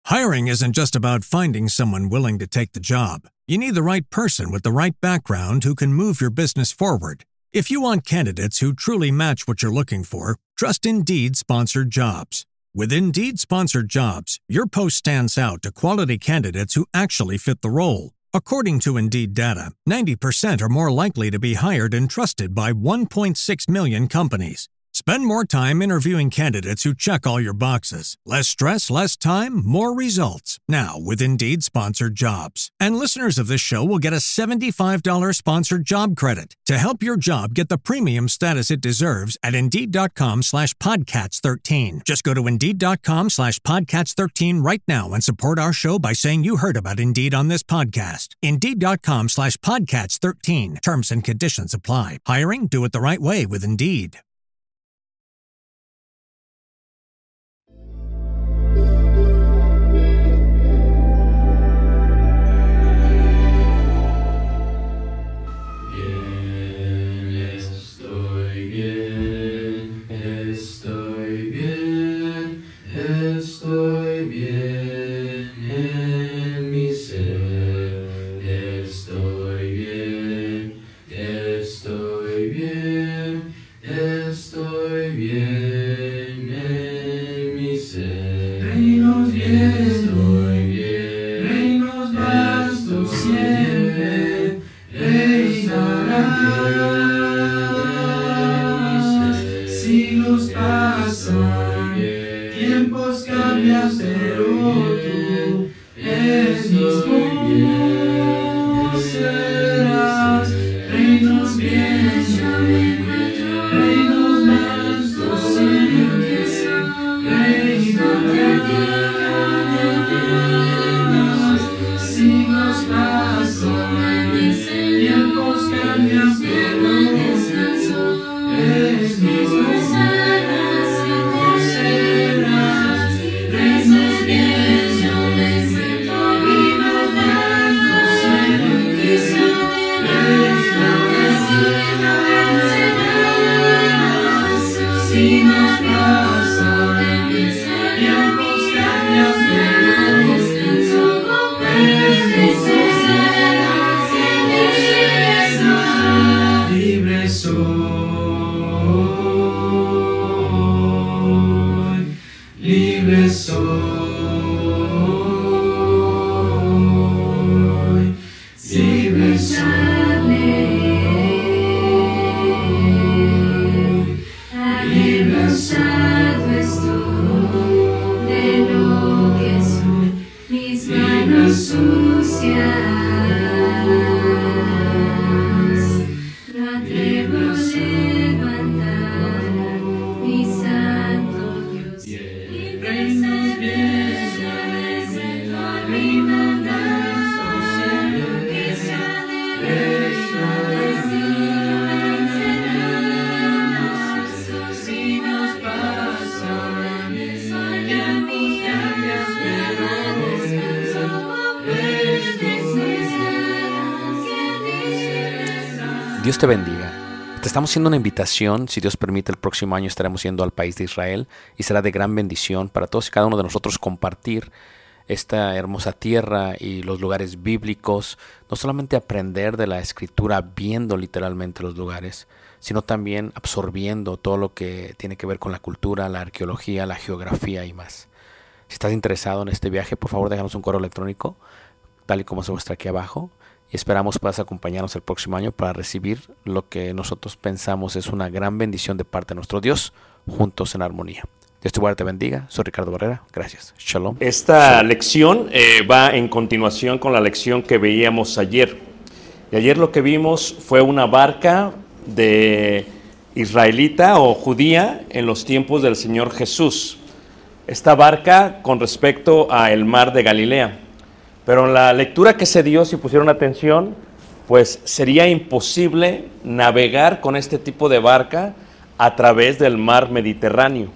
Hiring isn't just about finding someone willing to take the job. You need the right person with the right background who can move your business forward. If you want candidates who truly match what you're looking for, trust Indeed Sponsored Jobs. With Indeed Sponsored Jobs, your post stands out to quality candidates who actually fit the role. According to Indeed data, 90% are more likely to be hired and trusted by 1.6 million companies. Spend more time interviewing candidates who check all your boxes. Less stress, less time, more results. Now with Indeed Sponsored Jobs. And listeners of this show will get a $75 sponsored job credit to help your job get the premium status it deserves at Indeed.com/Podcats13. Just go to Indeed.com/Podcats13 right now and support our show by saying you heard about Indeed on this podcast. Indeed.com/Podcats13. Terms and conditions apply. Hiring? Do it the right way with Indeed. Dios te bendiga. Te estamos haciendo una invitación. Si Dios permite, el próximo año estaremos yendo al país de Israel y será de gran bendición para todos y cada uno de nosotros compartir esta hermosa tierra y los lugares bíblicos. No solamente aprender de la Escritura viendo literalmente los lugares, sino también absorbiendo todo lo que tiene que ver con la cultura, la arqueología, la geografía y más. Si estás interesado en este viaje, por favor déjanos un correo electrónico, tal y como se muestra aquí abajo. Y esperamos puedas acompañarnos el próximo año para recibir lo que nosotros pensamos es una gran bendición de parte de nuestro Dios, juntos en armonía. Dios te bendiga. Soy Ricardo Barrera. Gracias. Shalom. Esta lección va en continuación con la lección que veíamos ayer. Y ayer lo que vimos fue una barca de israelita o judía en los tiempos del Señor Jesús. Esta barca con respecto al mar de Galilea. Pero en la lectura que se dio, si pusieron atención, pues sería imposible navegar con este tipo de barca a través del mar Mediterráneo.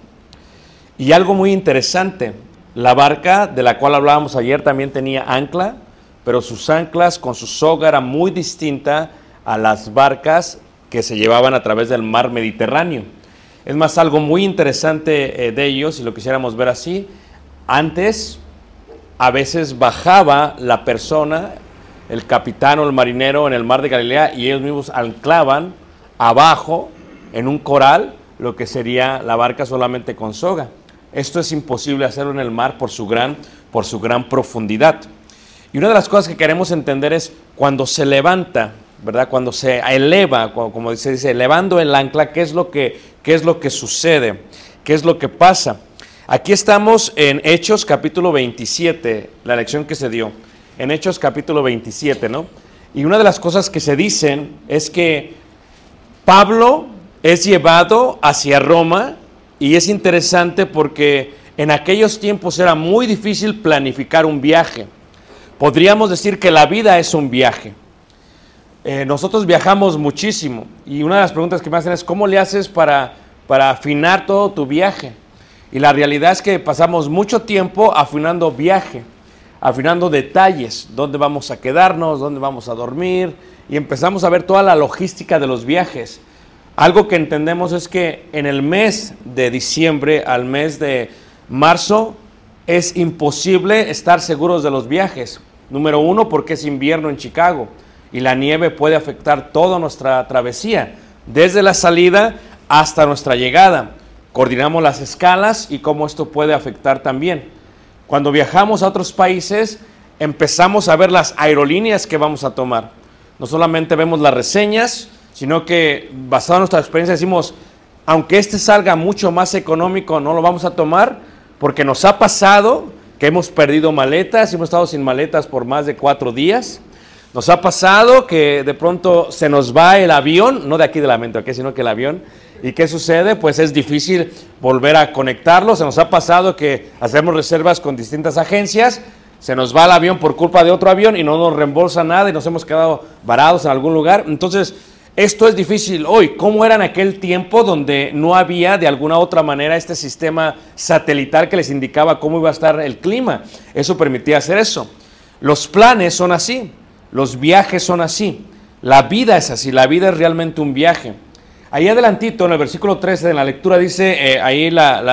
Y algo muy interesante, la barca de la cual hablábamos ayer también tenía ancla, pero sus anclas con su soga era muy distinta a las barcas que se llevaban a través del mar Mediterráneo. Es más, algo muy interesante de ellos, si lo quisiéramos ver así, antes a veces bajaba la persona, el capitán o el marinero en el mar de Galilea, y ellos mismos anclaban abajo en un coral lo que sería la barca solamente con soga. Esto es imposible hacerlo en el mar por su gran profundidad. Y una de las cosas que queremos entender es cuando se levanta, ¿verdad? Cuando se eleva, como se dice, elevando el ancla, ¿qué es lo que sucede? ¿Qué es lo que pasa? Aquí estamos en Hechos capítulo 27, la lección que se dio. En Hechos capítulo 27, ¿no? Y una de las cosas que se dicen es que Pablo es llevado hacia Roma, y es interesante porque en aquellos tiempos era muy difícil planificar un viaje. Podríamos decir que la vida es un viaje. Nosotros viajamos muchísimo, y una de las preguntas que me hacen es ¿cómo le haces para afinar todo tu viaje? Y la realidad es que pasamos mucho tiempo afinando viaje, afinando detalles, dónde vamos a quedarnos, dónde vamos a dormir, y empezamos a ver toda la logística de los viajes. Algo que entendemos es que en el mes de diciembre al mes de marzo es imposible estar seguros de los viajes. Número uno, porque es invierno en Chicago y la nieve puede afectar toda nuestra travesía, desde la salida hasta nuestra llegada. Coordinamos las escalas y cómo esto puede afectar también. Cuando viajamos a otros países, empezamos a ver las aerolíneas que vamos a tomar. No solamente vemos las reseñas, sino que basado en nuestra experiencia decimos, aunque este salga mucho más económico, no lo vamos a tomar, porque nos ha pasado que hemos perdido maletas, hemos estado sin maletas por más de 4 días. Nos ha pasado que de pronto se nos va el avión, no de aquí de la mente, sino que el avión. ¿Y qué sucede? Pues es difícil volver a conectarlo. Se nos ha pasado que hacemos reservas con distintas agencias, se nos va el avión por culpa de otro avión y no nos reembolsa nada y nos hemos quedado varados en algún lugar. Entonces, esto es difícil hoy. ¿Cómo era en aquel tiempo donde no había de alguna otra manera este sistema satelital que les indicaba cómo iba a estar el clima? Eso permitía hacer eso. Los planes son así, los viajes son así, la vida es así, la vida es realmente un viaje. Ahí adelantito en el versículo 13 de la lectura dice, ahí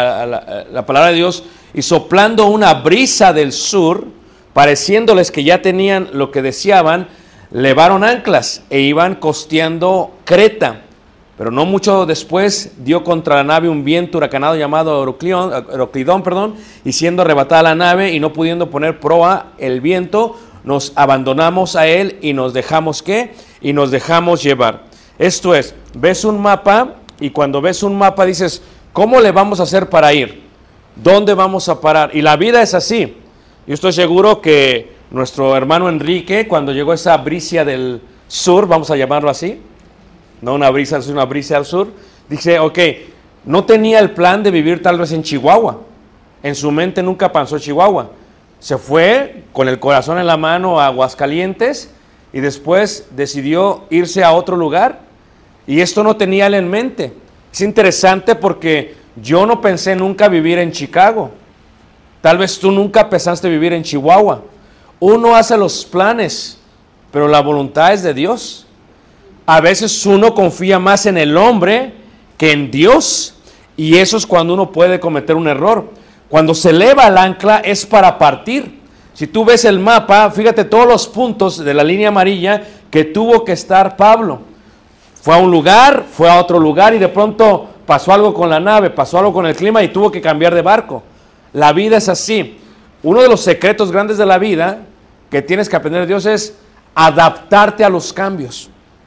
la palabra de Dios, y soplando una brisa del sur, pareciéndoles que ya tenían lo que deseaban, levaron anclas e iban costeando Creta, pero no mucho después dio contra la nave un viento huracanado llamado Euroclidón, y siendo arrebatada la nave y no pudiendo poner proa el viento, nos abandonamos a él y nos dejamos ¿qué? Y nos dejamos llevar. Esto es, ves un mapa y cuando ves un mapa dices, ¿cómo le vamos a hacer para ir? ¿Dónde vamos a parar? Y la vida es así. Yo estoy seguro que nuestro hermano Enrique, cuando llegó esa brisa del sur, vamos a llamarlo así, no una brisa al sur, una brisa al sur, dice, ok, no tenía el plan de vivir tal vez en Chihuahua, en su mente nunca pensó Chihuahua, se fue con el corazón en la mano a Aguascalientes y después decidió irse a otro lugar y esto no tenía él en mente. Es interesante porque yo no pensé nunca vivir en Chicago, tal vez tú nunca pensaste vivir en Chihuahua. Uno hace los planes, pero la voluntad es de Dios. A veces uno confía más en el hombre que en Dios, y eso es cuando uno puede cometer un error. Cuando se eleva el ancla es para partir. Si tú ves el mapa, fíjate todos los puntos de la línea amarilla que tuvo que estar Pablo. Fue a un lugar, fue a otro lugar y de pronto pasó algo con la nave, pasó algo con el clima y tuvo que cambiar de barco. La vida es así. Uno de los secretos grandes de la vida que tienes que aprender de Dios es adaptarte a los cambios.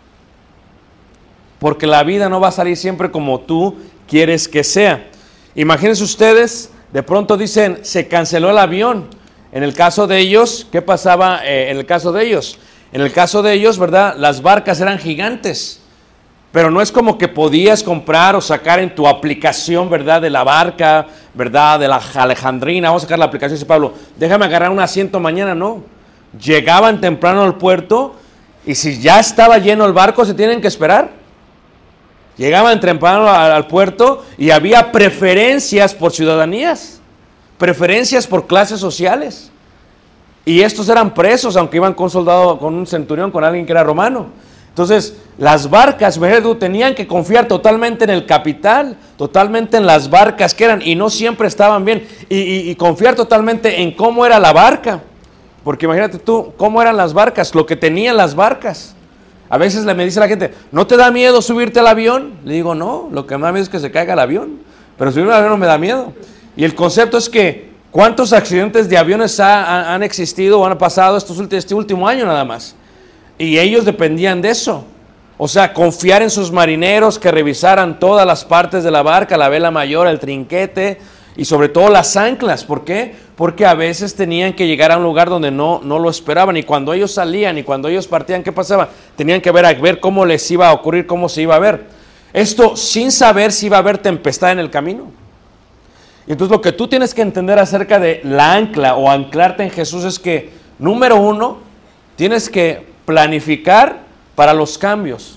Porque la vida no va a salir siempre como tú quieres que sea. Imagínense ustedes, de pronto dicen, se canceló el avión. En el caso de ellos, ¿qué pasaba en el caso de ellos? En el caso de ellos, ¿verdad? Las barcas eran gigantes. Pero no es como que podías comprar o sacar en tu aplicación, ¿verdad? De la barca, ¿verdad? De la Alejandrina. Vamos a sacar la aplicación, dice Pablo, déjame agarrar un asiento mañana. No. Llegaban temprano al puerto y si ya estaba lleno el barco, se tienen que esperar. Llegaban temprano al puerto y había preferencias por ciudadanías, preferencias por clases sociales. Y estos eran presos, aunque iban con un soldado, con un centurión, con alguien que era romano. Entonces, las barcas, tenían que confiar totalmente en el capital, totalmente en las barcas que eran, y no siempre estaban bien, y confiar totalmente en cómo era la barca, porque imagínate tú, cómo eran las barcas, lo que tenían las barcas. A veces me dice la gente, ¿no te da miedo subirte al avión? Le digo, no, lo que me da miedo es que se caiga el avión, pero subirme al avión no me da miedo. Y el concepto es que, ¿cuántos accidentes de aviones han existido o han pasado este último año nada más? Y ellos dependían de eso. O sea, confiar en sus marineros que revisaran todas las partes de la barca, la vela mayor, el trinquete y sobre todo las anclas. ¿Por qué? Porque a veces tenían que llegar a un lugar donde no lo esperaban, y cuando ellos salían y cuando ellos partían, ¿qué pasaba? Tenían que ver cómo les iba a ocurrir, cómo se iba a ver. Esto sin saber si iba a haber tempestad en el camino. Y entonces lo que tú tienes que entender acerca de la ancla o anclarte en Jesús es que, número uno, tienes que planificar para los cambios.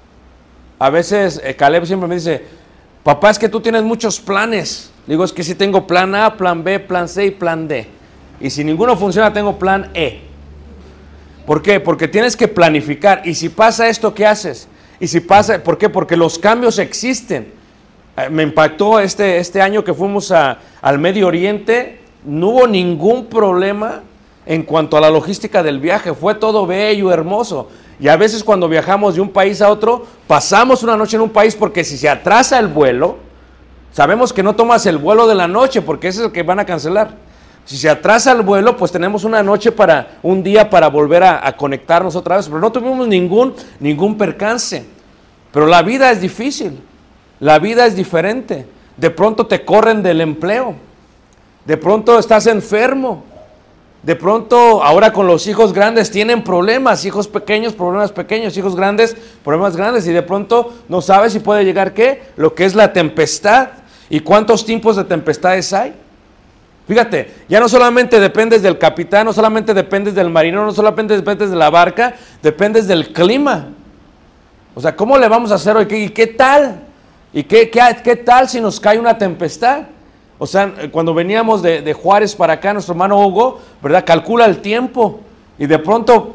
A veces Caleb siempre me dice, papá, es que tú tienes muchos planes. Digo, es que sí tengo plan A, plan B, plan C y plan D. Y si ninguno funciona, tengo plan E. ¿Por qué? Porque tienes que planificar. Y si pasa esto, ¿qué haces? Y si pasa, ¿por qué? Porque los cambios existen. Me impactó este año que fuimos al Medio Oriente, no hubo ningún problema en cuanto a la logística del viaje. Fue todo bello, hermoso. Y a veces cuando viajamos de un país a otro, pasamos una noche en un país porque si se atrasa el vuelo, sabemos que no tomas el vuelo de la noche porque ese es el que van a cancelar. Si se atrasa el vuelo, pues tenemos un día para volver a conectarnos otra vez. Pero no tuvimos ningún percance. Pero la vida es difícil, la vida es diferente. De pronto te corren del empleo, de pronto estás enfermo. De pronto, ahora con los hijos grandes tienen problemas, hijos pequeños, problemas pequeños, hijos grandes, problemas grandes, y de pronto no sabes si puede llegar ¿qué? Lo que es la tempestad. ¿Y cuántos tipos de tempestades hay? Fíjate, ya no solamente dependes del capitán, no solamente dependes del marinero, no solamente dependes de la barca, dependes del clima. O sea, ¿cómo le vamos a hacer hoy? ¿Y qué tal? ¿Y qué tal si nos cae una tempestad? O sea, cuando veníamos de Juárez para acá, nuestro hermano Hugo, ¿verdad? Calcula el tiempo y de pronto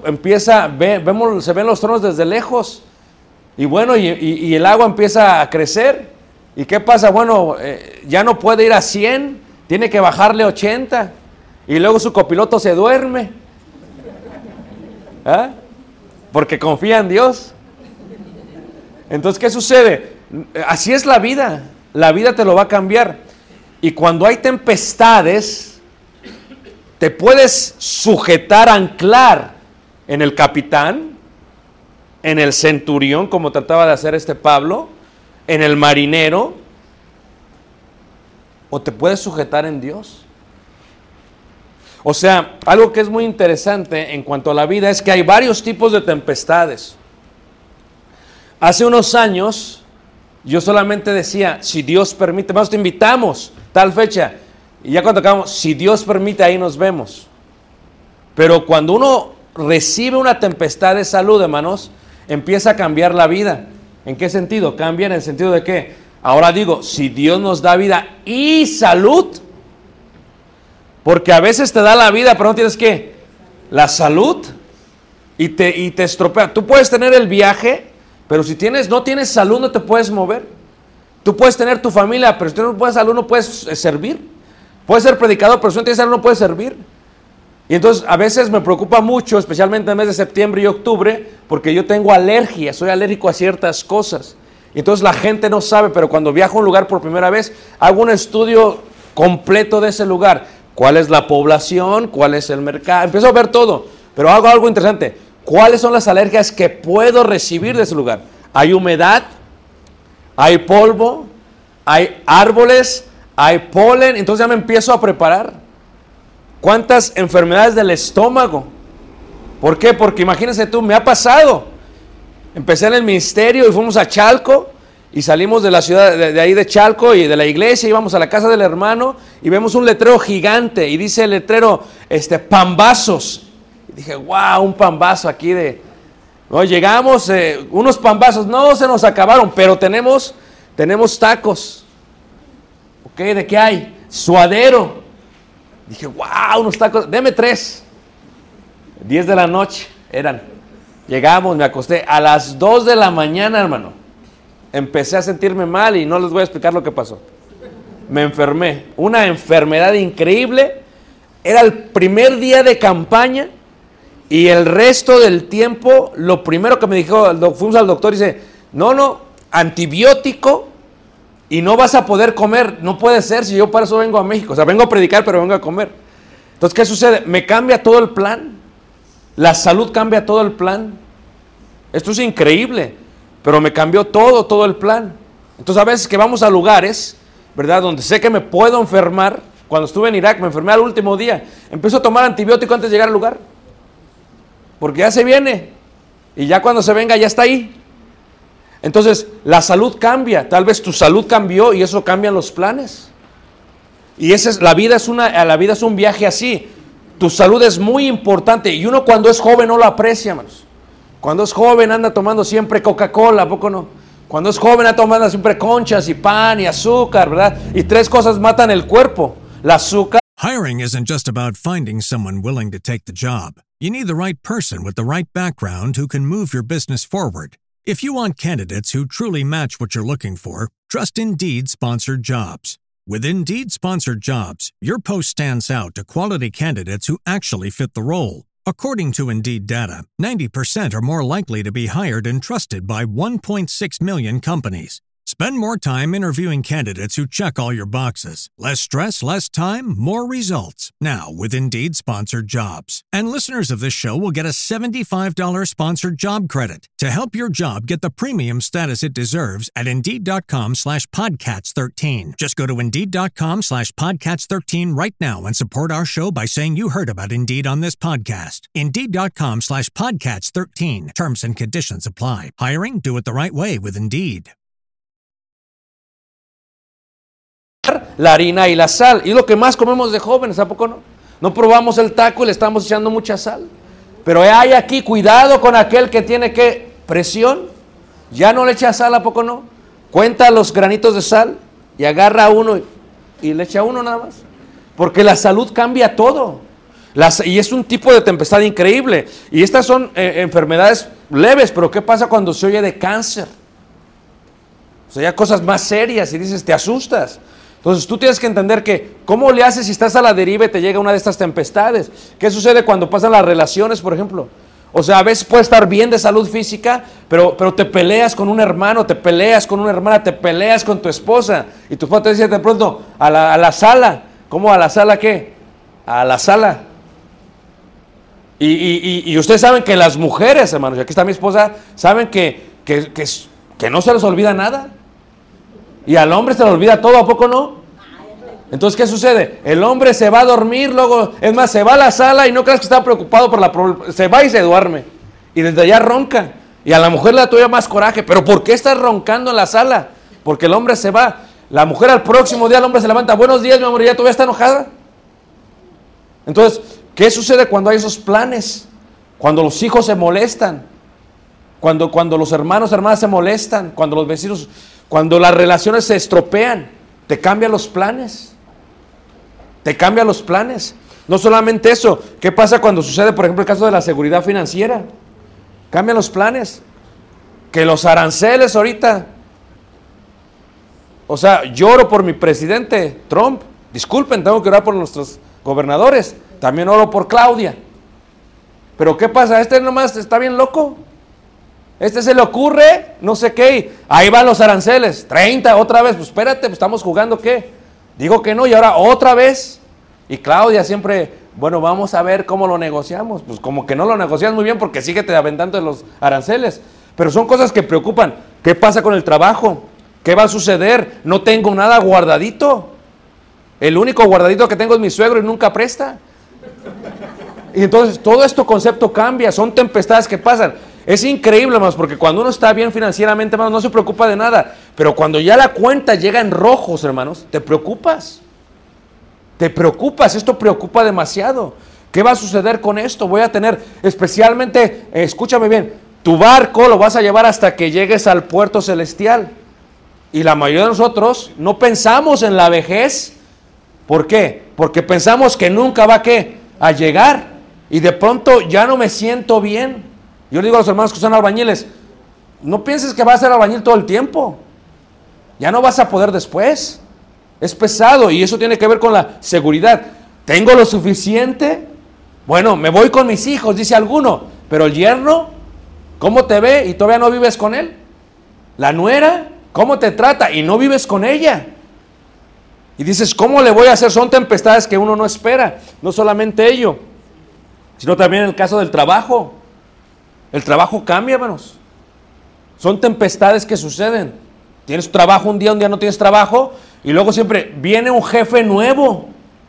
se ven los tronos desde lejos. Y bueno, y el agua empieza a crecer. ¿Y qué pasa? Bueno, ya no puede ir a 100, tiene que bajarle 80. Y luego su copiloto se duerme. ¿Ah? Porque confía en Dios. Entonces, ¿qué sucede? Así es la vida. La vida te lo va a cambiar. Y cuando hay tempestades, te puedes sujetar, anclar en el capitán, en el centurión, como trataba de hacer Pablo, en el marinero, o te puedes sujetar en Dios. O sea, algo que es muy interesante en cuanto a la vida es que hay varios tipos de tempestades. Hace unos años, yo solamente decía, si Dios permite, vamos, te invitamos, tal fecha, y ya cuando acabamos, si Dios permite, ahí nos vemos. Pero cuando uno recibe una tempestad de salud, hermanos, empieza a cambiar la vida. ¿En qué sentido? Cambia en el sentido de que, ahora digo, si Dios nos da vida y salud, porque a veces te da la vida, pero no tienes ¿qué? La salud, y te estropea. Tú puedes tener el viaje, pero si no tienes salud, no te puedes mover. Tú puedes tener tu familia, pero si tú no puedes salud, no puedes servir. Puedes ser predicador, pero si no tienes salud, no puedes servir. Y entonces a veces me preocupa mucho, especialmente en el mes de septiembre y octubre, porque yo tengo alergia, soy alérgico a ciertas cosas. Y entonces la gente no sabe, pero cuando viajo a un lugar por primera vez, hago un estudio completo de ese lugar. ¿Cuál es la población? ¿Cuál es el mercado? Empiezo a ver todo, pero hago algo interesante. ¿Cuáles son las alergias que puedo recibir de ese lugar? ¿Hay humedad? ¿Hay polvo? ¿Hay árboles? ¿Hay polen? Entonces ya me empiezo a preparar. ¿Cuántas enfermedades del estómago? ¿Por qué? Porque imagínense tú, me ha pasado. Empecé en el ministerio y fuimos a Chalco y salimos de la ciudad, de ahí de Chalco y de la iglesia, íbamos a la casa del hermano y vemos un letrero gigante y dice el letrero, pambazos. Y dije, wow, un pambazo aquí de... No, llegamos, unos pambazos, no se nos acabaron, pero tenemos tacos. ¿Ok? ¿De qué hay? Suadero. Dije, wow, unos tacos, deme 3. 10 de la noche eran. Llegamos, me acosté. A las 2 de la mañana, hermano, empecé a sentirme mal y no les voy a explicar lo que pasó. Me enfermé. Una enfermedad increíble. Era el primer día de campaña y el resto del tiempo, lo primero que me dijo, fuimos al doctor y dice, no, antibiótico y no vas a poder comer. No puede ser si yo para eso vengo a México. O sea, vengo a predicar, pero vengo a comer. Entonces, ¿qué sucede? Me cambia todo el plan. La salud cambia todo el plan. Esto es increíble, pero me cambió todo el plan. Entonces, a veces que vamos a lugares, ¿verdad?, donde sé que me puedo enfermar. Cuando estuve en Irak, me enfermé al último día. Empiezo a tomar antibiótico antes de llegar al lugar. Porque ya se viene. Y ya cuando se venga, ya está ahí. Entonces, la salud cambia. Tal vez tu salud cambió y eso cambian los planes. Y la vida es un viaje así. Tu salud es muy importante. Y uno cuando es joven no lo aprecia, hermanos. Cuando es joven anda tomando siempre Coca-Cola, ¿a poco no? Cuando es joven anda tomando siempre conchas y pan y azúcar, ¿verdad? Y 3 cosas matan el cuerpo. La azúcar. Hiring isn't just about finding someone willing to take the job. You need the right person with the right background who can move your business forward. If you want candidates who truly match what you're looking for, trust Indeed Sponsored Jobs. With Indeed Sponsored Jobs, your post stands out to quality candidates who actually fit the role. According to Indeed data, 90% are more likely to be hired and trusted by 1.6 million companies. Spend more time interviewing candidates who check all your boxes. Less stress, less time, more results. Now, with Indeed Sponsored Jobs. And listeners of this show will get a $75 sponsored job credit to help your job get the premium status it deserves at Indeed.com/Podcats13. Just go to Indeed.com/Podcats13 right now and support our show by saying you heard about Indeed on this podcast. Indeed.com/Podcats13. Terms and conditions apply. Hiring? Do it the right way with Indeed. La harina y la sal. Y lo que más comemos de jóvenes, ¿a poco no? No probamos el taco y le estamos echando mucha sal. Pero hay aquí, cuidado con aquel que tiene presión. Ya no le echa sal, ¿a poco no? Cuenta los granitos de sal y agarra uno y le echa uno nada más. Porque la salud cambia todo. Y es un tipo de tempestad increíble. Y estas son enfermedades leves, pero ¿qué pasa cuando se oye de cáncer? O sea, ya cosas más serias y dices, te asustas. Entonces tú tienes que entender que, ¿cómo le haces si estás a la deriva y te llega una de estas tempestades? ¿Qué sucede cuando pasan las relaciones, por ejemplo? O sea, a veces puedes estar bien de salud física, pero te peleas con un hermano, te peleas con una hermana, te peleas con tu esposa. Y tu esposa te dice de pronto, a la sala. ¿Cómo a la sala qué? A la sala. Y ustedes saben que las mujeres, hermanos, y aquí está mi esposa, saben que no se les olvida nada. Y al hombre se le olvida todo, ¿a poco no? Entonces, ¿qué sucede? El hombre se va a dormir, luego, es más, se va a la sala y no creas que está preocupado por se va y se duerme. Y desde allá ronca. Y a la mujer le da todavía más coraje. ¿Pero por qué estás roncando en la sala? Porque el hombre se va. La mujer al próximo día, el hombre se levanta. Buenos días, mi amor, y ya todavía está enojada. Entonces, ¿qué sucede cuando hay esos planes? Cuando los hijos se molestan. Cuando los hermanos, hermanas se molestan. Cuando los vecinos... Cuando las relaciones se estropean, te cambian los planes. Te cambian los planes. No solamente eso, ¿qué pasa cuando sucede, por ejemplo, el caso de la seguridad financiera? Cambian los planes. Que los aranceles ahorita. O sea, lloro por mi presidente, Trump. Disculpen, tengo que orar por nuestros gobernadores. También oro por Claudia. Pero ¿qué pasa? Este nomás está bien loco. Este se le ocurre, no sé qué, ahí van los aranceles, 30 otra vez, pues espérate, pues estamos jugando ¿qué? Digo que no y ahora otra vez. Y Claudia siempre, bueno, vamos a ver cómo lo negociamos. Pues como que no lo negocias muy bien porque síguete aventando de los aranceles. Pero son cosas que preocupan. ¿Qué pasa con el trabajo? ¿Qué va a suceder? No tengo nada guardadito. El único guardadito que tengo es mi suegro y nunca presta. Y entonces todo este concepto cambia, son tempestades que pasan. Es increíble, hermanos, porque cuando uno está bien financieramente, hermanos, no se preocupa de nada. Pero cuando ya la cuenta llega en rojos, hermanos, te preocupas. Te preocupas, esto preocupa demasiado. ¿Qué va a suceder con esto? Voy a tener, especialmente, escúchame bien, tu barco lo vas a llevar hasta que llegues al puerto celestial. Y la mayoría de nosotros no pensamos en la vejez. ¿Por qué? Porque pensamos que nunca va a llegar. Y de pronto ya no me siento bien. Yo le digo a los hermanos que son albañiles, no pienses que vas a ser albañil todo el tiempo. Ya no vas a poder después. Es pesado y eso tiene que ver con la seguridad. ¿Tengo lo suficiente? Bueno, me voy con mis hijos, dice alguno. Pero el yerno, ¿cómo te ve y todavía no vives con él? La nuera, ¿cómo te trata y no vives con ella? Y dices, ¿cómo le voy a hacer? Son tempestades que uno no espera. No solamente ello, sino también en el caso del trabajo. El trabajo cambia, hermanos. Son tempestades que suceden. Tienes trabajo un día no tienes trabajo, y luego siempre viene un jefe nuevo.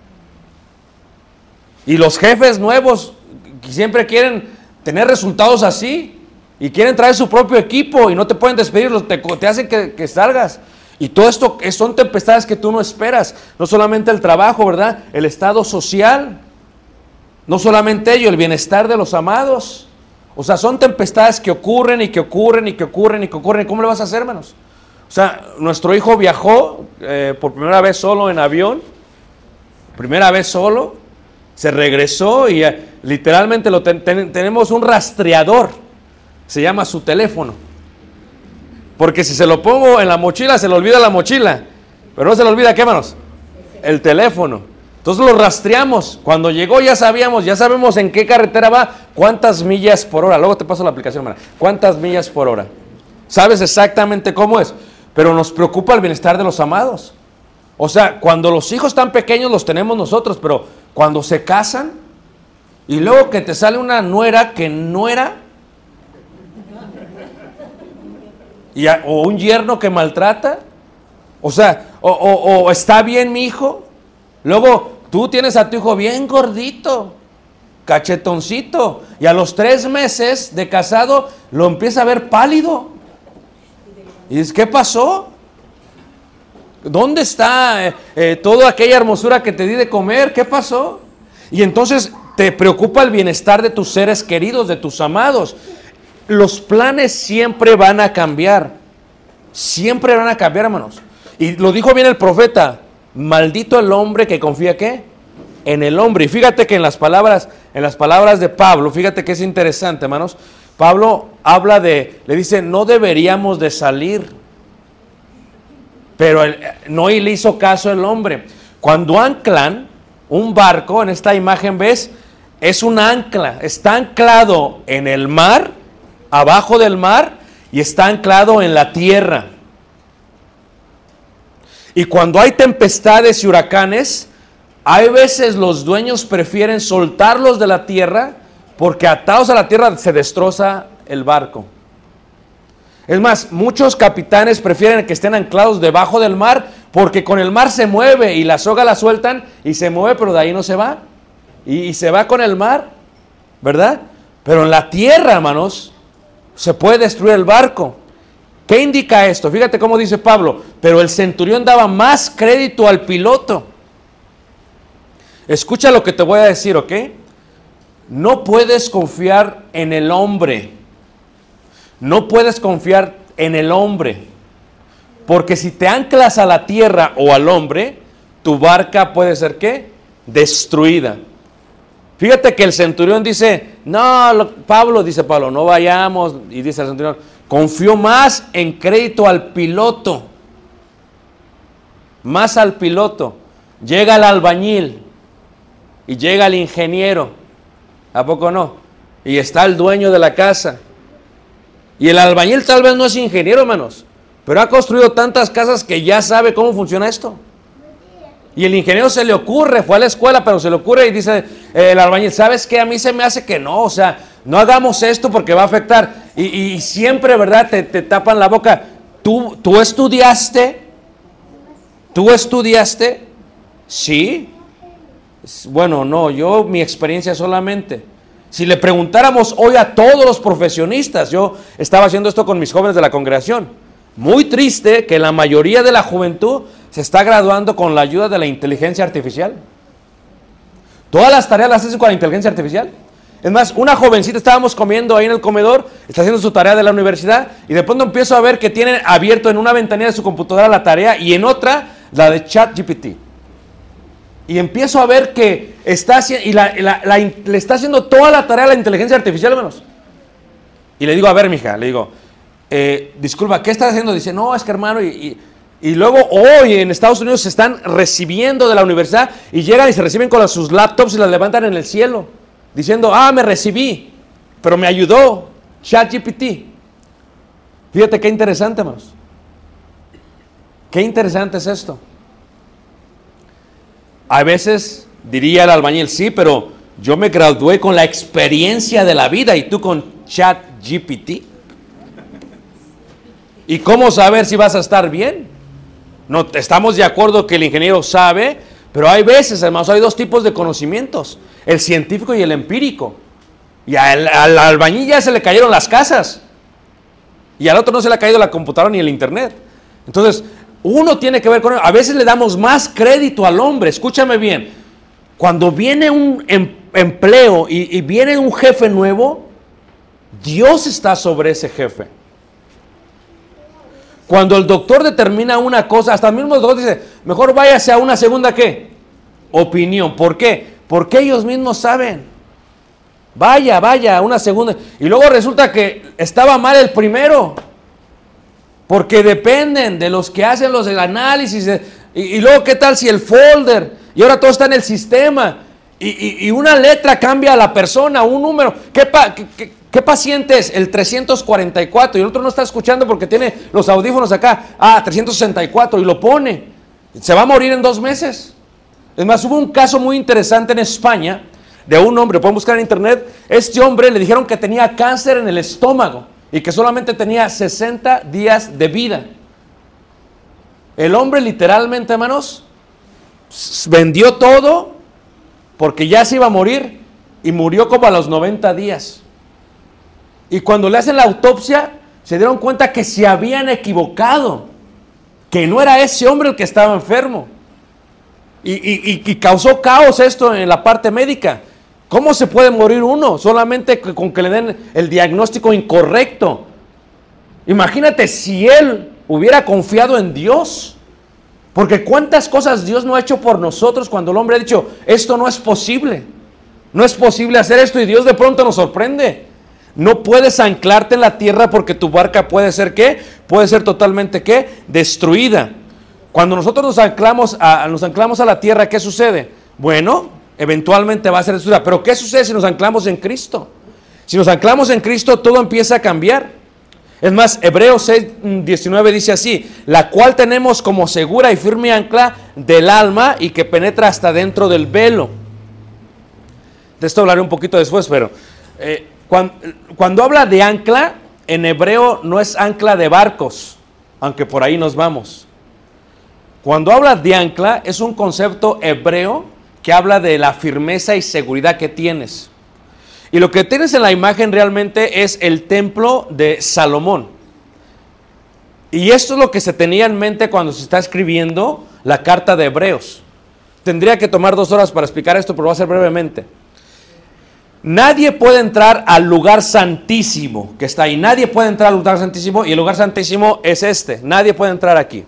Y los jefes nuevos siempre quieren tener resultados así, y quieren traer su propio equipo, y no te pueden despedir, te hacen que salgas. Y todo esto son tempestades que tú no esperas. No solamente el trabajo, ¿verdad? El estado social. No solamente ello, el bienestar de los amados. O sea, son tempestades que ocurren y que ocurren y que ocurren y que ocurren. ¿Cómo le vas a hacer, hermanos? O sea, nuestro hijo viajó por primera vez solo en avión. Primera vez solo. Se regresó y literalmente tenemos un rastreador. Se llama su teléfono. Porque si se lo pongo en la mochila, se le olvida la mochila. Pero no se le olvida, ¿qué, hermanos? El teléfono. Entonces lo rastreamos. Cuando llegó ya sabemos en qué carretera va, cuántas millas por hora. Luego te paso la aplicación, hermana. ¿Cuántas millas por hora? Sabes exactamente cómo es. Pero nos preocupa el bienestar de los amados. O sea, cuando los hijos están pequeños los tenemos nosotros, pero cuando se casan y luego que te sale una nuera que no era, o un yerno que maltrata, o sea, o está bien mi hijo, luego tú tienes a tu hijo bien gordito, cachetoncito, y a los 3 meses de casado lo empieza a ver pálido. Y dices, ¿qué pasó? ¿Dónde está toda aquella hermosura que te di de comer? ¿Qué pasó? Y entonces te preocupa el bienestar de tus seres queridos, de tus amados. Los planes siempre van a cambiar. Siempre van a cambiar, hermanos. Y lo dijo bien el profeta. Maldito el hombre que confía, ¿qué? En el hombre. Y fíjate que en las palabras de Pablo, fíjate que es interesante, hermanos. Pablo le dice, no deberíamos de salir. Pero no le hizo caso el hombre. Cuando anclan un barco, en esta imagen ves, es un ancla. Está anclado en el mar, abajo del mar, y está anclado en la tierra. Y cuando hay tempestades y huracanes, hay veces los dueños prefieren soltarlos de la tierra, porque atados a la tierra se destroza el barco. Es más, muchos capitanes prefieren que estén anclados debajo del mar, porque con el mar se mueve y la soga la sueltan y se mueve, pero de ahí no se va. Y se va con el mar, ¿verdad? Pero en la tierra, hermanos, se puede destruir el barco. ¿Qué indica esto? Fíjate cómo dice Pablo, pero el centurión daba más crédito al piloto. Escucha lo que te voy a decir, ¿ok? No puedes confiar en el hombre. No puedes confiar en el hombre. Porque si te anclas a la tierra o al hombre, tu barca puede ser, ¿qué? Destruida. Fíjate que el centurión dice, Pablo, no vayamos. Y dice el centurión, confió más en crédito al piloto. Más al piloto. Llega el albañil y llega el ingeniero. ¿A poco no? Y está el dueño de la casa. Y el albañil tal vez no es ingeniero, hermanos, pero ha construido tantas casas que ya sabe cómo funciona esto. Y el ingeniero se le ocurre, fue a la escuela, pero se le ocurre y dice el albañil, ¿sabes qué? A mí se me hace que no, o sea, no hagamos esto porque va a afectar. Y siempre, ¿verdad? Te tapan la boca. ¿Tú estudiaste? ¿Tú estudiaste? Sí. Bueno, no, mi experiencia solamente. Si le preguntáramos hoy a todos los profesionistas, yo estaba haciendo esto con mis jóvenes de la congregación, muy triste que la mayoría de la juventud se está graduando con la ayuda de la inteligencia artificial. Todas las tareas las hacen con la inteligencia artificial. Es más, una jovencita, estábamos comiendo ahí en el comedor, está haciendo su tarea de la universidad, y de pronto empiezo a ver que tiene abierto en una ventanilla de su computadora la tarea y en otra la de ChatGPT. Y empiezo a ver que está haciendo, le está haciendo toda la tarea a la inteligencia artificial, hermanos. Y le digo, a ver, mija, le digo, disculpa, ¿qué estás haciendo? Dice, no, es que hermano, y luego hoy en Estados Unidos se están recibiendo de la universidad y llegan y se reciben con sus laptops y las levantan en el cielo, diciendo, me recibí, pero me ayudó ChatGPT. Fíjate qué interesante, hermanos. Qué interesante es esto. A veces diría el albañil, sí, pero yo me gradué con la experiencia de la vida y tú con ChatGPT. ¿Y cómo saber si vas a estar bien? No, estamos de acuerdo que el ingeniero sabe, pero hay veces, hermanos, hay dos tipos de conocimientos, el científico y el empírico. Y al albañil ya se le cayeron las casas, y al otro no se le ha caído la computadora ni el internet. Entonces, uno tiene que ver con él. A veces le damos más crédito al hombre. Escúchame bien, cuando viene un empleo y viene un jefe nuevo, Dios está sobre ese jefe. Cuando el doctor determina una cosa, hasta el mismo doctor dice, mejor váyase a una segunda, ¿qué? Opinión. ¿Por qué? Porque ellos mismos saben. Vaya, una segunda. Y luego resulta que estaba mal el primero. Porque dependen de los que hacen los análisis. Y luego, ¿qué tal si el folder? Y ahora todo está en el sistema. Y una letra cambia a la persona, un número. ¿Qué paciente es? El 344. Y el otro no está escuchando porque tiene los audífonos acá. 364. Y lo pone. Se va a morir en 2 meses. Es más, hubo un caso muy interesante en España de un hombre, pueden buscar en internet. Este hombre le dijeron que tenía cáncer en el estómago y que solamente tenía 60 días de vida. El hombre literalmente, hermanos, vendió todo porque ya se iba a morir y murió como a los 90 días. Y cuando le hacen la autopsia, se dieron cuenta que se habían equivocado, que no era ese hombre el que estaba enfermo. Y causó caos esto en la parte médica. ¿Cómo se puede morir uno? Solamente con que le den el diagnóstico incorrecto. Imagínate si él hubiera confiado en Dios. Porque cuántas cosas Dios no ha hecho por nosotros cuando el hombre ha dicho, esto no es posible. No es posible hacer esto, y Dios de pronto nos sorprende. No puedes anclarte en la tierra porque tu barca puede ser, ¿qué? Puede ser totalmente, ¿qué? Destruida. Cuando nosotros nos anclamos a la tierra, ¿qué sucede? Bueno, eventualmente va a ser destruida. Pero ¿qué sucede si nos anclamos en Cristo? Si nos anclamos en Cristo, todo empieza a cambiar. Es más, Hebreos 6:19 dice así, la cual tenemos como segura y firme ancla del alma y que penetra hasta dentro del velo. De esto hablaré un poquito después, pero cuando habla de ancla, en hebreo no es ancla de barcos, aunque por ahí nos vamos. Cuando habla de ancla, es un concepto hebreo que habla de la firmeza y seguridad que tienes. Y lo que tienes en la imagen realmente es el templo de Salomón. Y esto es lo que se tenía en mente cuando se está escribiendo la carta de Hebreos. Tendría que tomar 2 horas para explicar esto, pero lo voy a hacer brevemente. Nadie puede entrar al lugar santísimo que está ahí. Nadie puede entrar al lugar santísimo, y el lugar santísimo es este. Nadie puede entrar aquí.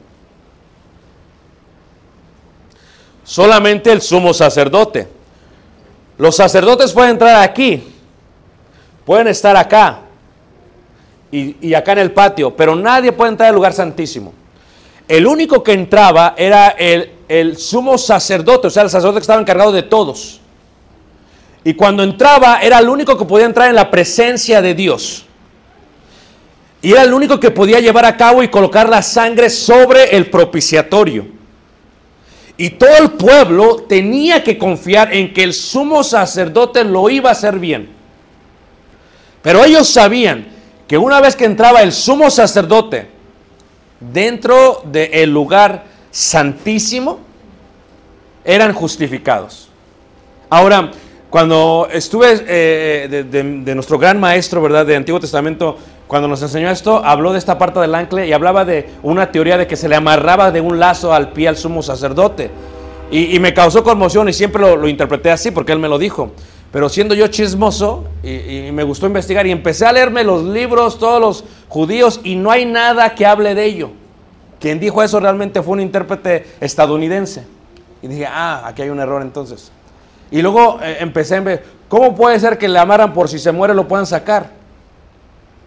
Solamente el sumo sacerdote. Los sacerdotes pueden entrar aquí, pueden estar acá y acá en el patio, pero nadie puede entrar al lugar santísimo. El único que entraba era el sumo sacerdote, o sea, el sacerdote que estaba encargado de todos. Y cuando entraba, era el único que podía entrar en la presencia de Dios. Y era el único que podía llevar a cabo y colocar la sangre sobre el propiciatorio. Y todo el pueblo tenía que confiar en que el sumo sacerdote lo iba a hacer bien. Pero ellos sabían que una vez que entraba el sumo sacerdote dentro del lugar santísimo, eran justificados. Ahora, cuando estuve de nuestro gran maestro, ¿verdad?, de Antiguo Testamento, cuando nos enseñó esto, habló de esta parte del ancla y hablaba de una teoría de que se le amarraba de un lazo al pie al sumo sacerdote. Y me causó conmoción y siempre lo interpreté así porque él me lo dijo. Pero siendo yo chismoso y me gustó investigar y empecé a leerme los libros, todos los judíos, y no hay nada que hable de ello. Quien dijo eso realmente fue un intérprete estadounidense. Y dije, aquí hay un error entonces. Y luego empecé a ver, ¿cómo puede ser que le amaran por si se muere lo puedan sacar?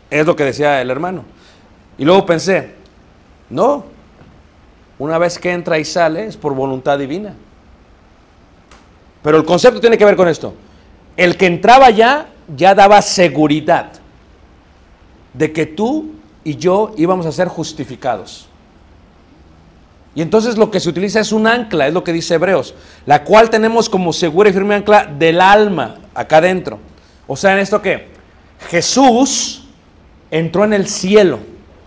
Es lo que decía el hermano. Y luego pensé, no, una vez que entra y sale es por voluntad divina. Pero el concepto tiene que ver con esto. El que entraba ya daba seguridad de que tú y yo íbamos a ser justificados. Y entonces lo que se utiliza es un ancla, es lo que dice Hebreos, la cual tenemos como segura y firme ancla del alma, acá adentro. O sea, ¿en esto qué? Jesús entró en el cielo.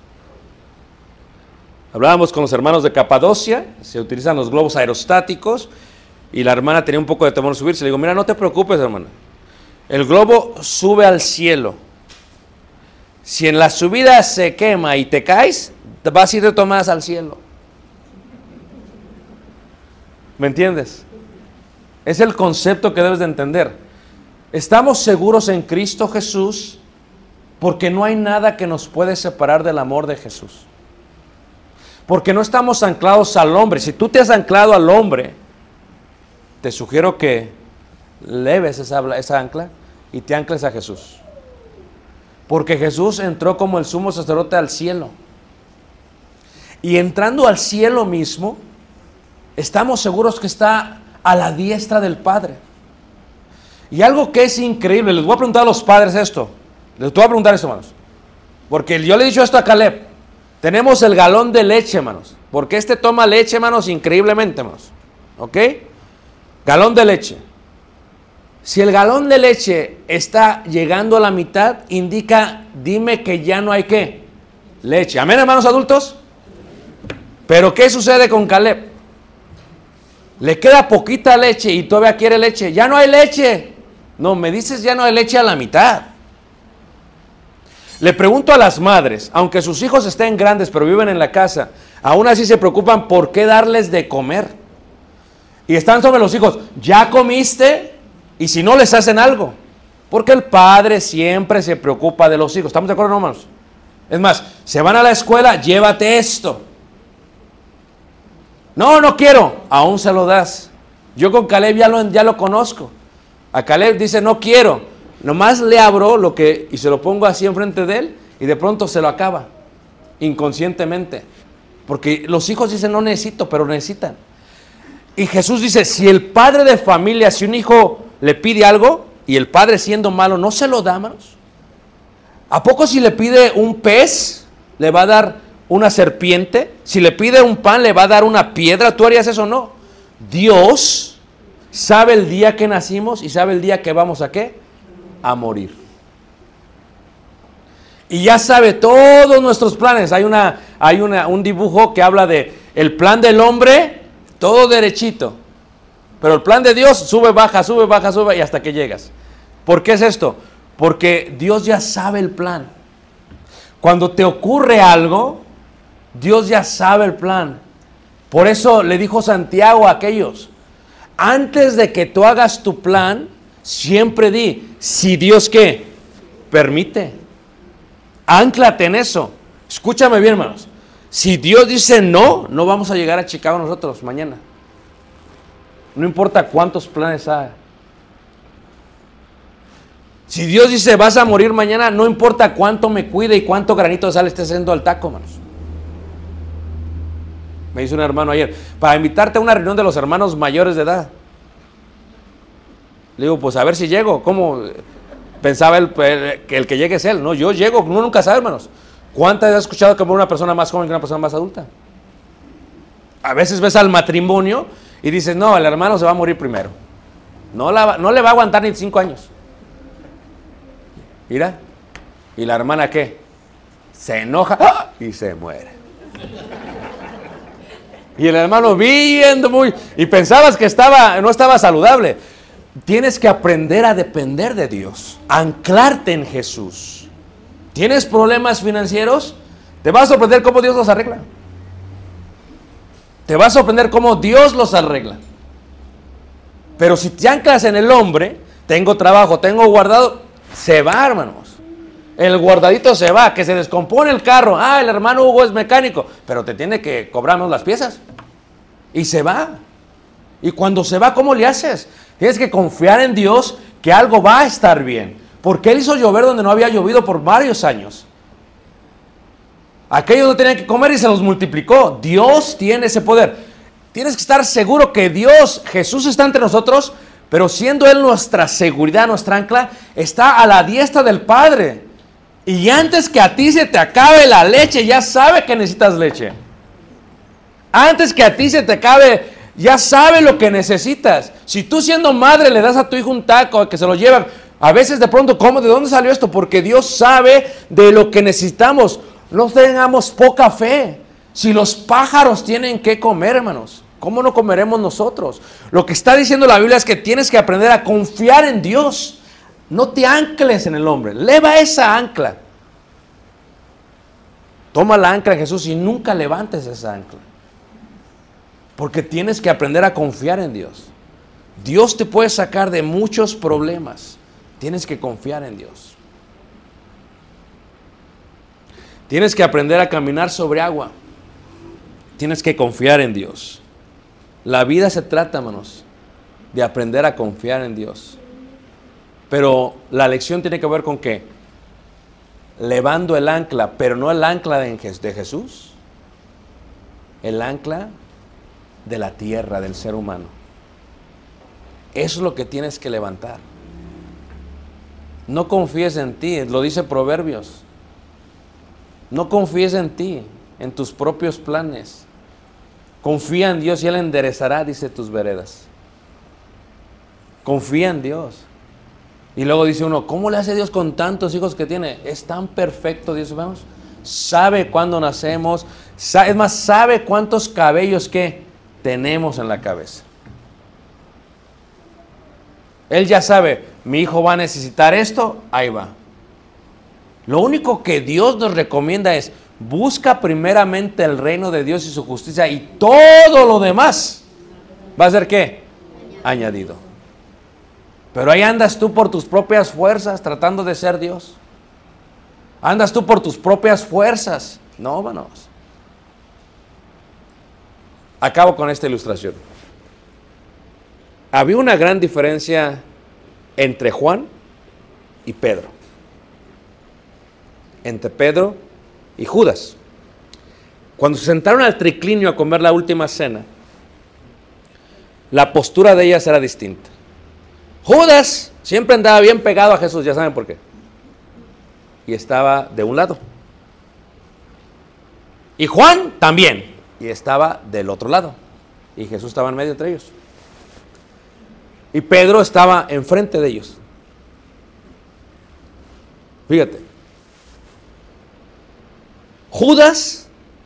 Hablábamos con los hermanos de Capadocia, se utilizan los globos aerostáticos, y la hermana tenía un poco de temor subirse. Le digo, mira, no te preocupes, hermana. El globo sube al cielo. Si en la subida se quema y te caes, te vas a ir de tomadas al cielo. ¿Me entiendes? Es el concepto que debes de entender. Estamos seguros en Cristo Jesús porque no hay nada que nos puede separar del amor de Jesús. Porque no estamos anclados al hombre. Si tú te has anclado al hombre, te sugiero que leves esa ancla y te ancles a Jesús. Porque Jesús entró como el sumo sacerdote al cielo. Y entrando al cielo mismo, estamos seguros que está a la diestra del Padre. Y algo que es increíble, les voy a preguntar a los padres esto. Les voy a preguntar esto, hermanos. Porque yo le he dicho esto a Caleb. Tenemos el galón de leche, hermanos. Porque este toma leche, hermanos, increíblemente, hermanos. ¿Ok? Galón de leche. Si el galón de leche está llegando a la mitad, indica, dime que ya no hay ¿qué? Leche. ¿Amén, hermanos adultos? Pero ¿qué sucede con Caleb? Le queda poquita leche y todavía quiere leche. Ya no hay leche. No, me dices ya no hay leche a la mitad. Le pregunto a las madres, aunque sus hijos estén grandes pero viven en la casa, aún así se preocupan por qué darles de comer. Y están sobre los hijos, ¿ya comiste? Y si no, les hacen algo. Porque el padre siempre se preocupa de los hijos. ¿Estamos de acuerdo, hermanos? Es más, se van a la escuela, llévate esto. No, no quiero. Aún se lo das. Yo con Caleb ya lo conozco. A Caleb dice, no quiero. Nomás le abro y se lo pongo así enfrente de él y de pronto se lo acaba. Inconscientemente. Porque los hijos dicen, no necesito, pero necesitan. Y Jesús dice, si el padre de familia, si un hijo le pide algo y el padre siendo malo no se lo da, hermanos, ¿a poco si le pide un pez le va a dar una serpiente? Si le pide un pan le va a dar una piedra. ¿Tú harías eso o no? Dios sabe el día que nacimos y sabe el día que vamos a ¿qué? A morir. Y ya sabe todos nuestros planes. Hay un dibujo que habla de el plan del hombre, todo derechito. Pero el plan de Dios sube, baja y hasta que llegas. ¿Por qué es esto? Porque Dios ya sabe el plan. Cuando te ocurre algo, Dios ya sabe el plan. Por eso le dijo Santiago a aquellos, antes de que tú hagas tu plan, siempre di, si Dios ¿qué? Permite. Ánclate en eso. Escúchame bien, hermanos. Si Dios dice no, no vamos a llegar a Chicago nosotros mañana. No importa cuántos planes haya. Si Dios dice vas a morir mañana, no importa cuánto me cuide y cuánto granito de sal esté haciendo al taco, hermanos. Me dice un hermano ayer, para invitarte a una reunión de los hermanos mayores de edad. Le digo, pues a ver si llego. ¿Cómo? Pensaba él que el que llegue es él. No, yo llego, uno nunca sabe, hermanos. ¿Cuántas veces has escuchado que una persona más joven que una persona más adulta? A veces ves al matrimonio y dices, no, el hermano se va a morir primero. No le va a aguantar ni 5 años. Mira. ¿Y la hermana qué? Se enoja y se muere. Y el hermano viendo muy... Y pensabas que no estaba saludable. Tienes que aprender a depender de Dios. Anclarte en Jesús. ¿Tienes problemas financieros? Te vas a sorprender cómo Dios los arregla. Te vas a sorprender cómo Dios los arregla. Pero si te anclas en el hombre, tengo trabajo, tengo guardado, se va, hermanos. El guardadito se va, que se descompone el carro. El hermano Hugo es mecánico, pero te tiene que cobrarnos las piezas. Y se va. Y cuando se va, ¿cómo le haces? Tienes que confiar en Dios que algo va a estar bien. Porque Él hizo llover donde no había llovido por varios años. Aquellos no tenían que comer y se los multiplicó. Dios tiene ese poder. Tienes que estar seguro que Dios, Jesús está entre nosotros, pero siendo Él nuestra seguridad, nuestra ancla, está a la diestra del Padre. Y antes que a ti se te acabe la leche, ya sabe que necesitas leche. Antes que a ti se te acabe, ya sabe lo que necesitas. Si tú siendo madre le das a tu hijo un taco que se lo llevan, a veces de pronto, ¿cómo? ¿De dónde salió esto? Porque Dios sabe de lo que necesitamos. No tengamos poca fe. Si los pájaros tienen que comer, hermanos, ¿cómo no comeremos nosotros? Lo que está diciendo la Biblia es que tienes que aprender a confiar en Dios. No te ancles en el hombre. Leva esa ancla. Toma la ancla de Jesús y nunca levantes esa ancla. Porque tienes que aprender a confiar en Dios. Dios te puede sacar de muchos problemas. Tienes que confiar en Dios. Tienes que aprender a caminar sobre agua. Tienes que confiar en Dios. La vida se trata, hermanos, de aprender a confiar en Dios. Pero la lección tiene que ver con qué? Levando el ancla, pero no el ancla de Jesús. El ancla de la tierra, del ser humano. Eso es lo que tienes que levantar. No confíes en ti, lo dice Proverbios. No confíes en ti, en tus propios planes. Confía en Dios y Él enderezará, dice, tus veredas. Confía en Dios. Y luego dice uno, ¿cómo le hace Dios con tantos hijos que tiene? Es tan perfecto Dios, vamos. Sabe cuándo nacemos, es más, sabe cuántos cabellos que tenemos en la cabeza. Él ya sabe, mi hijo va a necesitar esto, ahí va. Lo único que Dios nos recomienda es, busca primeramente el reino de Dios y su justicia y todo lo demás va a ser ¿qué? Añadido. Pero ahí andas tú por tus propias fuerzas tratando de ser Dios. Andas tú por tus propias fuerzas. No, hermanos. Acabo con esta ilustración. Había una gran diferencia entre Juan y Pedro. Entre Pedro y Judas. Cuando se sentaron al triclinio a comer la última cena, la postura de ellas era distinta. Judas siempre andaba bien pegado a Jesús, ya saben por qué. Y estaba de un lado. Y Juan también. Y estaba del otro lado. Y Jesús estaba en medio entre ellos. Y Pedro estaba enfrente de ellos. Fíjate. Judas,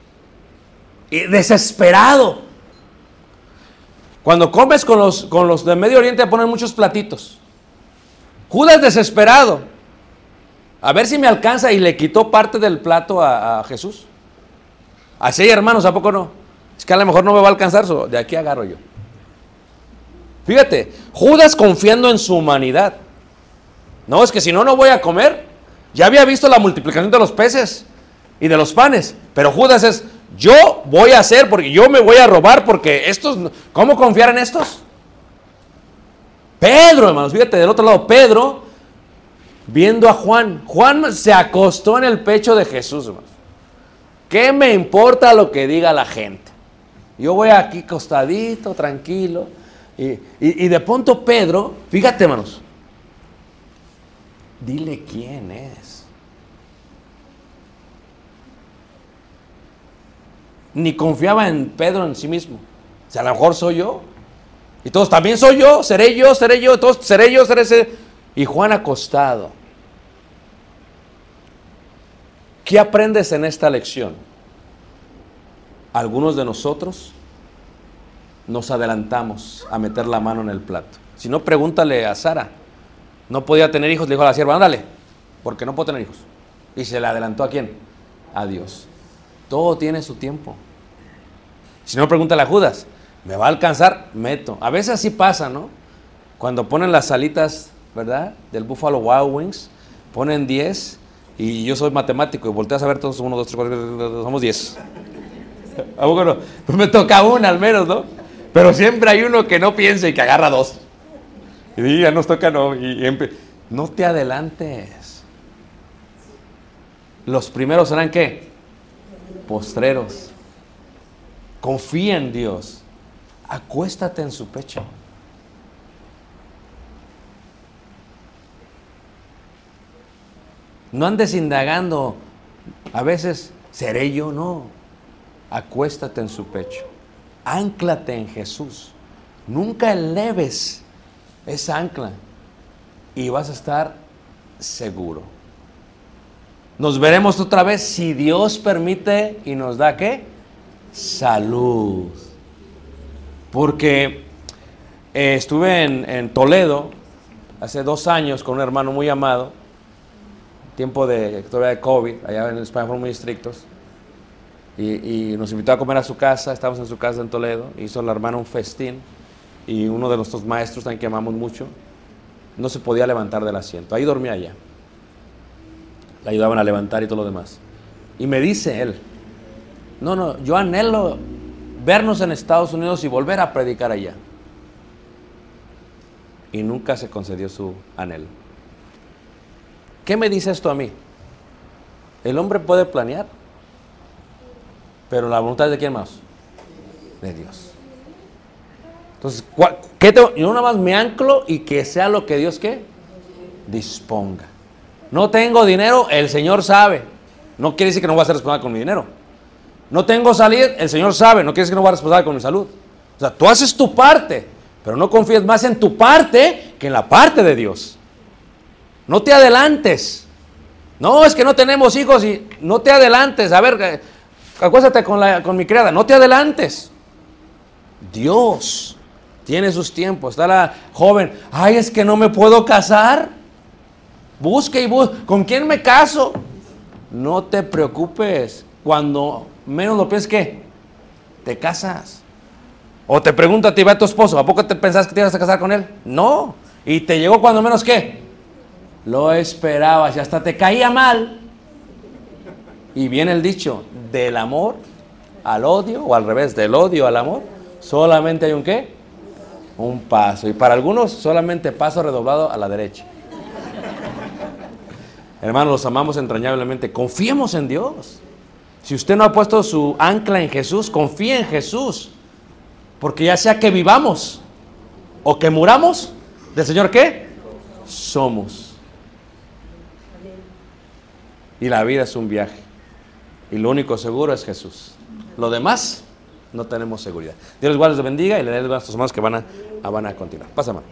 desesperado. Cuando comes con los de Medio Oriente ponen muchos platitos. Judas desesperado. A ver si me alcanza, y le quitó parte del plato a Jesús. Así, hermanos, ¿a poco no? Es que a lo mejor no me va a alcanzar, de aquí agarro yo. Fíjate, Judas confiando en su humanidad. No, es que si no, no voy a comer. Ya había visto la multiplicación de los peces y de los panes. Pero Judas es, yo voy a hacer, porque yo me voy a robar, porque estos, ¿cómo confiar en estos? Pedro, hermanos, fíjate, del otro lado, Pedro, viendo a Juan. Juan se acostó en el pecho de Jesús, hermanos. ¿Qué me importa lo que diga la gente? Yo voy aquí acostadito, tranquilo. Y de pronto Pedro, fíjate, hermanos, dile quién es. Ni confiaba en Pedro en sí mismo. O sea, a lo mejor soy yo. Y todos, también soy yo, seré yo, todos, seré yo, seré ese. Y Juan acostado. ¿Qué aprendes en esta lección? Algunos de nosotros nos adelantamos a meter la mano en el plato. Si no, pregúntale a Sara. No podía tener hijos, le dijo a la sierva, ándale, porque no puedo tener hijos. Y se le adelantó ¿a quién? A Dios. Todo tiene su tiempo. Si no, pregúntale a Judas, ¿me va a alcanzar? Meto. A veces así pasa, ¿no? Cuando ponen las alitas, ¿verdad? Del Buffalo Wild Wings, ponen 10, y yo soy matemático, y volteas a ver todos, 1, 2, 3, 4, somos 10. ¿A poco no? Pues me toca una al menos, ¿no? Pero siempre hay uno que no piensa y que agarra 2. Y ya nos toca, no. No te adelantes. Los primeros serán ¿qué? postreros. Confía en Dios. Acuéstate en su pecho. No andes indagando. A veces, ¿seré yo? No. Acuéstate en su pecho. Ánclate en Jesús. Nunca eleves esa ancla y vas a estar seguro. Nos veremos otra vez si Dios permite y nos da ¿qué? Salud. Porque estuve en Toledo hace 2 años con un hermano muy amado, tiempo todavía de COVID, allá en España fueron muy estrictos, y nos invitó a comer a su casa. Estábamos en su casa en Toledo, hizo la hermana un festín, y uno de nuestros maestros, también que amamos mucho, no se podía levantar del asiento, ahí dormía allá, le ayudaban a levantar y todo lo demás, y me dice él, no, yo anhelo vernos en Estados Unidos y volver a predicar allá, y nunca se concedió su anhelo. ¿Qué me dice esto a mí? El hombre puede planear, pero la voluntad es de ¿quién más? De Dios. Entonces, yo nada más me anclo y que sea lo que Dios ¿qué? Disponga. No tengo dinero, el Señor sabe. No quiere decir que no voy a ser responsable con mi dinero. No tengo salir, el Señor sabe. No quiere decir que no voy a ser responsable con mi salud. O sea, tú haces tu parte, pero no confíes más en tu parte que en la parte de Dios. No te adelantes. No, es que no tenemos hijos y no te adelantes. A ver, acuéstate con mi criada. No te adelantes. Dios tiene sus tiempos. Está la joven. Ay, es que no me puedo casar. Busque y busque. ¿Con quién me caso? No te preocupes. Cuando menos lo pienses, ¿qué? Te casas. O te pregunta a ti, ve a tu esposo, ¿a poco te pensás que te ibas a casar con él? No. Y te llegó cuando menos, ¿qué? Lo esperabas y hasta te caía mal. Y viene el dicho, del amor al odio, o al revés, del odio al amor, solamente hay un ¿qué? Un paso. Y para algunos solamente paso redoblado a la derecha. Hermanos, los amamos entrañablemente. Confiemos en Dios. Si usted no ha puesto su ancla en Jesús, confíe en Jesús. Porque ya sea que vivamos o que muramos, ¿del Señor qué? Somos. Y la vida es un viaje. Y lo único seguro es Jesús. Lo demás, no tenemos seguridad. Dios les guarde, les bendiga y le dé a nuestros hermanos que van a continuar. Pasa, mano.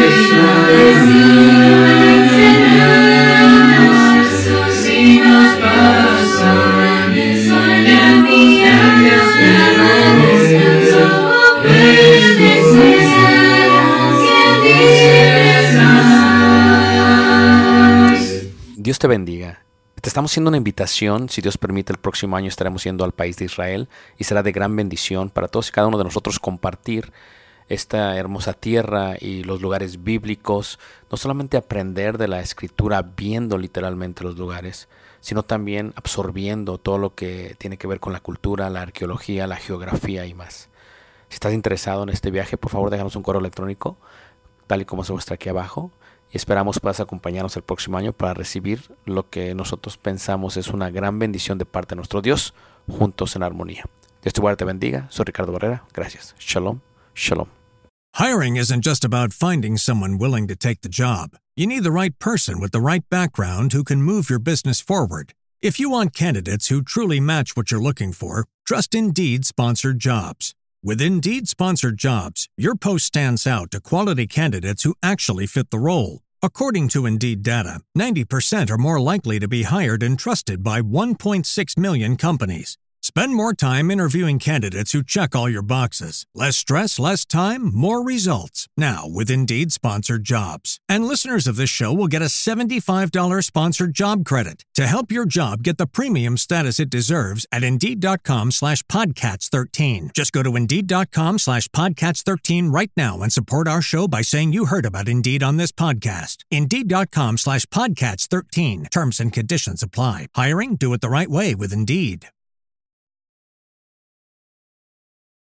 Dios te bendiga. Te estamos haciendo una invitación. Si Dios permite, el próximo año estaremos yendo al país de Israel y será de gran bendición para todos y cada uno de nosotros compartir esta hermosa tierra y los lugares bíblicos. No solamente aprender de la escritura viendo literalmente los lugares, sino también absorbiendo todo lo que tiene que ver con la cultura, la arqueología, la geografía y más. Si estás interesado en este viaje, por favor déjanos un correo electrónico, tal y como se muestra aquí abajo. Y esperamos puedas acompañarnos el próximo año para recibir lo que nosotros pensamos es una gran bendición de parte de nuestro Dios, juntos en armonía. Dios te bendiga. Soy Ricardo Barrera. Gracias. Shalom. Shalom. Hiring isn't just about finding someone willing to take the job. You need the right person with the right background who can move your business forward. If you want candidates who truly match what you're looking for, trust Indeed Sponsored Jobs. With Indeed Sponsored Jobs, your post stands out to quality candidates who actually fit the role. According to Indeed data, 90% are more likely to be hired and trusted by 1.6 million companies. Spend more time interviewing candidates who check all your boxes. Less stress, less time, more results. Now with Indeed Sponsored Jobs. And listeners of this show will get a $75 sponsored job credit to help your job get the premium status it deserves at Indeed.com/Podcats13. Just go to Indeed.com/Podcats13 right now and support our show by saying you heard about Indeed on this podcast. Indeed.com/Podcats13. Terms and conditions apply. Hiring? Do it the right way with Indeed.